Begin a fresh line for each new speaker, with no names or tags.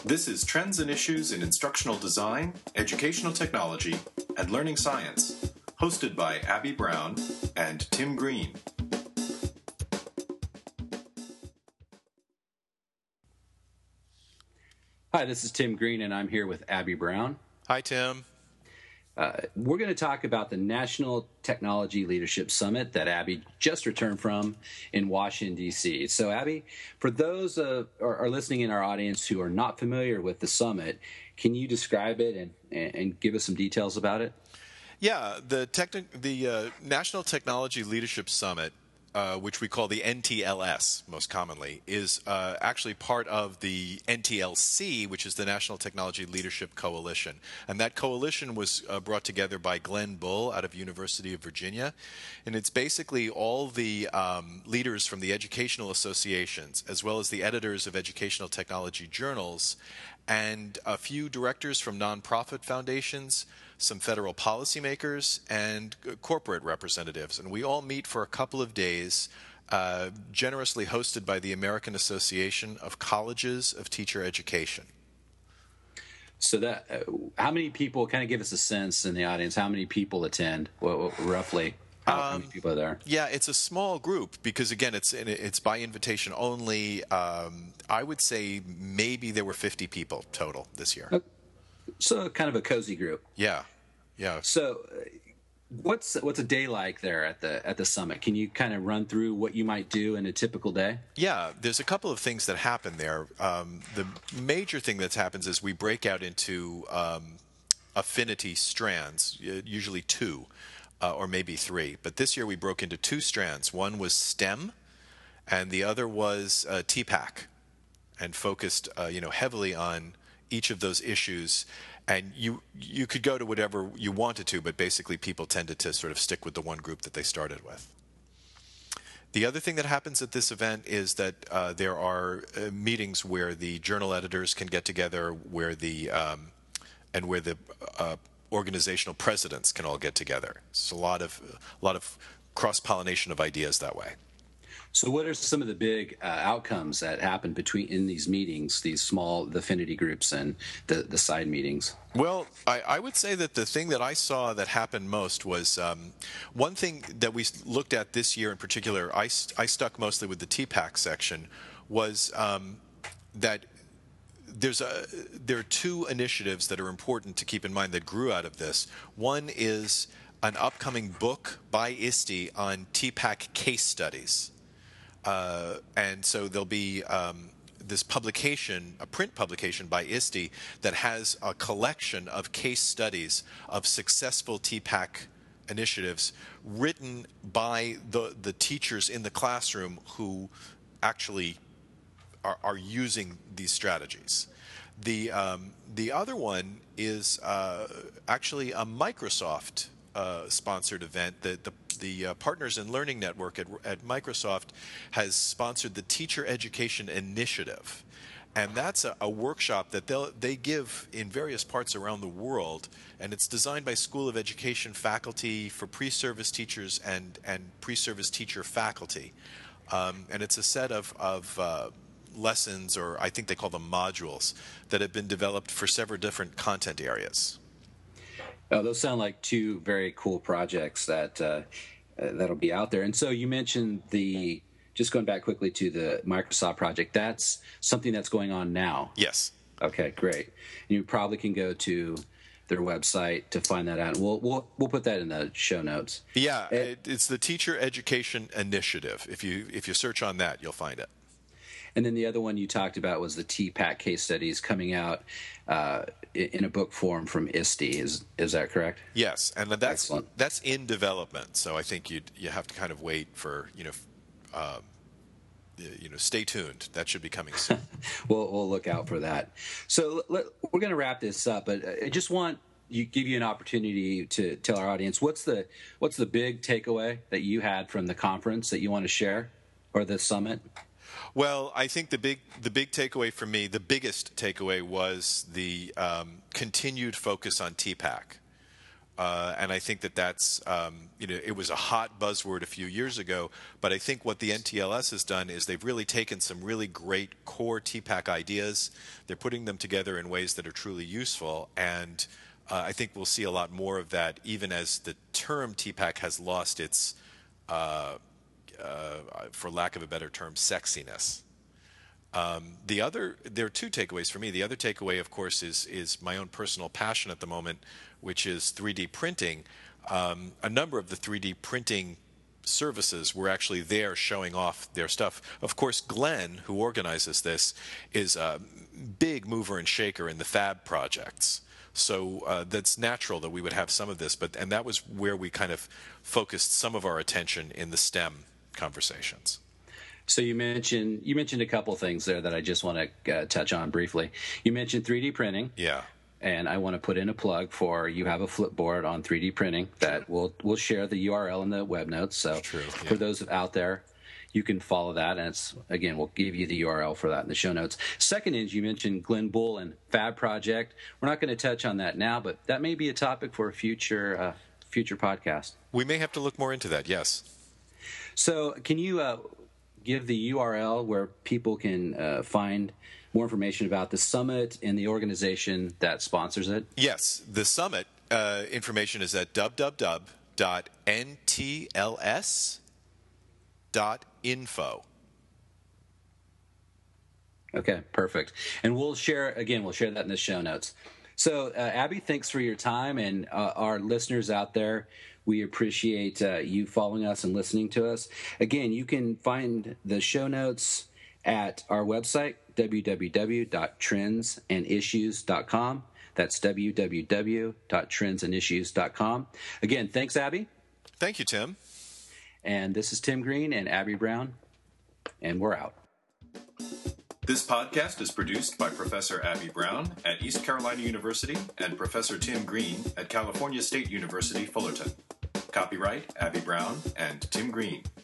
This is Trends and Issues in Instructional Design, Educational Technology, and Learning Science, hosted by Abby Brown and Tim Green.
Hi, this is Tim Green, and I'm here with Abby Brown.
Hi, Tim.
We're going to talk about the National Technology Leadership Summit that Abby just returned from in Washington, D.C. So, Abby, for those are listening in our audience who are not familiar with the summit, can you describe it and give us some details about it?
Yeah, the National Technology Leadership Summit, which we call the NTLS most commonly, is actually part of the NTLC, which is the National Technology Leadership Coalition. And that coalition was brought together by Glenn Bull out of University of Virginia. And it's basically all the leaders from the educational associations, as well as the editors of educational technology journals, and a few directors from nonprofit foundations, some federal policymakers, and corporate representatives. And we all meet for a couple of days, generously hosted by the American Association of Colleges of Teacher Education.
So that, how many people, kind of give us a sense in the audience, how many people attend, roughly? How many people are there?
Yeah, it's a small group because, again, it's by invitation only. I would say maybe there were 50 people total this year.
So kind of a cozy group.
Yeah, yeah.
So what's a day like there at the summit? Can you kind of run through what you might do in a typical day?
Yeah, there's a couple of things that happen there. The major thing that happens is we break out into affinity strands, usually two. Or maybe three. But this year we broke into two strands. One was STEM, and the other was TPAC, and focused heavily on each of those issues. And you could go to whatever you wanted to, but basically people tended to sort of stick with the one group that they started with. The other thing that happens at this event is that there are meetings where the journal editors can get together, where the organizational presidents can all get together. It's a lot of cross-pollination of ideas that way.
So what are some of the big outcomes that happen in these meetings, these small affinity groups and the side meetings?
Well, I would say that the thing that I saw that happened most was one thing that we looked at this year in particular, I stuck mostly with the TPAC section, was that there are two initiatives that are important to keep in mind that grew out of this. One is an upcoming book by ISTE on TPAC case studies. And so there'll be this publication, a print publication by ISTE, that has a collection of case studies of successful TPAC initiatives written by the teachers in the classroom who actually are using these strategies. The other one is actually a Microsoft sponsored event. The Partners in Learning Network at Microsoft has sponsored the Teacher Education Initiative, and that's a workshop that they give in various parts around the world, and it's designed by School of Education faculty for pre-service teachers and pre-service teacher faculty, and it's a set of lessons, or I think they call them modules, that have been developed for several different content areas.
Oh, those sound like two very cool projects that'll be out there. And so you mentioned just going back quickly to the Microsoft project, that's something that's going on now.
Yes.
Okay, great. And you probably can go to their website to find that out. We'll put that in the show notes.
Yeah, it's the Teacher Education Initiative. If you search on that, you'll find it.
And then the other one you talked about was the TPAC case studies coming out in a book form from ISTE. Is that correct?
Yes, and that's in development. So I think you have to kind of wait for stay tuned. That should be coming soon.
We'll look out for that. So we're going to wrap this up, but I just want give you an opportunity to tell our audience what's the big takeaway that you had from the conference that you want to share, or the summit.
Well, I think the big takeaway for me, the biggest takeaway, was the continued focus on TPAC. And I think that that's, it was a hot buzzword a few years ago, but I think what the NTLS has done is they've really taken some really great core TPAC ideas. They're putting them together in ways that are truly useful, and I think we'll see a lot more of that, even as the term TPAC has lost its, for lack of a better term, sexiness. There are two takeaways for me. The other takeaway, of course, is my own personal passion at the moment, which is 3D printing. A number of the 3D printing services were actually there showing off their stuff. Of course, Glenn, who organizes this, is a big mover and shaker in the fab projects. So that's natural that we would have some of this, and that was where we kind of focused some of our attention in the STEM conversations.
So you mentioned a couple things there that I just want to touch on briefly. You mentioned 3D printing.
Yeah.
And I want to put in a plug for you have a Flipboard on 3D printing that we'll share the URL in the web notes. So for those out there, you can follow that. And we'll give you the URL for that in the show notes. Second is you mentioned Glenn Bull and Fab Project. We're not going to touch on that now, but that may be a topic for a future podcast.
We may have to look more into that, yes.
So can you give the URL where people can find more information about the summit and the organization that sponsors it?
Yes, the summit information is at www.ntls.info.
Okay, perfect. And we'll share that in the show notes. So, Abby, thanks for your time, and our listeners out there, we appreciate you following us and listening to us. Again, you can find the show notes at our website, www.trendsandissues.com. That's www.trendsandissues.com. Again, thanks, Abby.
Thank you, Tim.
And this is Tim Green and Abby Brown, and we're out.
This podcast is produced by Professor Abby Brown at East Carolina University and Professor Tim Green at California State University, Fullerton. Copyright Abby Brown and Tim Green.